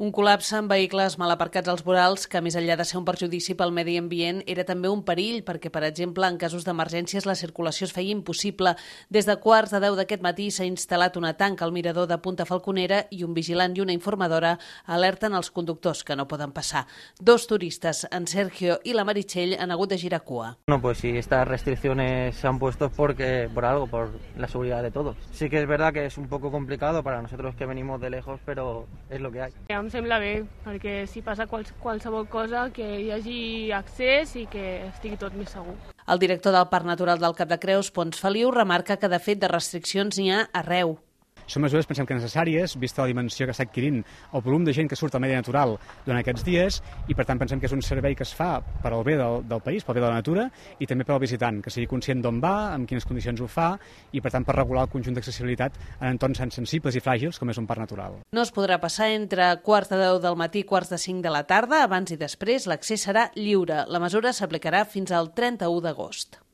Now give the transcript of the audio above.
Un col·lapse amb vehicles mal aparcats als vorals que, més enllà de ser un perjudici pel medi ambient, era també un perill perquè, per exemple, en casos d'emergències la circulació es feia impossible. Des de 9:15 d'aquest matí s'ha instal·lat una tanca al mirador de Punta Falconera i un vigilant i una informadora alerten els conductors que no poden passar. Dos turistes, en Sergio i la Meritxell, han hagut de girar cua. No, pues si estas restricciones se han puesto es por la seguridad de todos. Sí que es verdad que es un poco complicado para nosotros que venimos de lejos, pero es lo que hay. Em sembla bé, perquè si passa qualsevol cosa, que hi hagi accés i que estigui tot més segur. El director del Parc Natural del Cap de Creus, Pons Feliu, remarca que de fet de restriccions n'hi ha arreu. Són mesures, pensem que necessàries, vista la dimensió que està adquirint el volum de gent que surt al medi natural durant aquests dies, i per tant pensem que és un servei que es fa per al bé del país, pel bé de la natura, i també per al visitant, que sigui conscient d'on va, en quines condicions ho fa, i per tant per regular el conjunt d'accessibilitat en entorns sensibles i fràgils, com és un parc natural. No es podrà passar entre 9:15 del matí i 5:45 de la tarda. Abans i després l'accés serà lliure. La mesura s'aplicarà fins al 31 d'agost.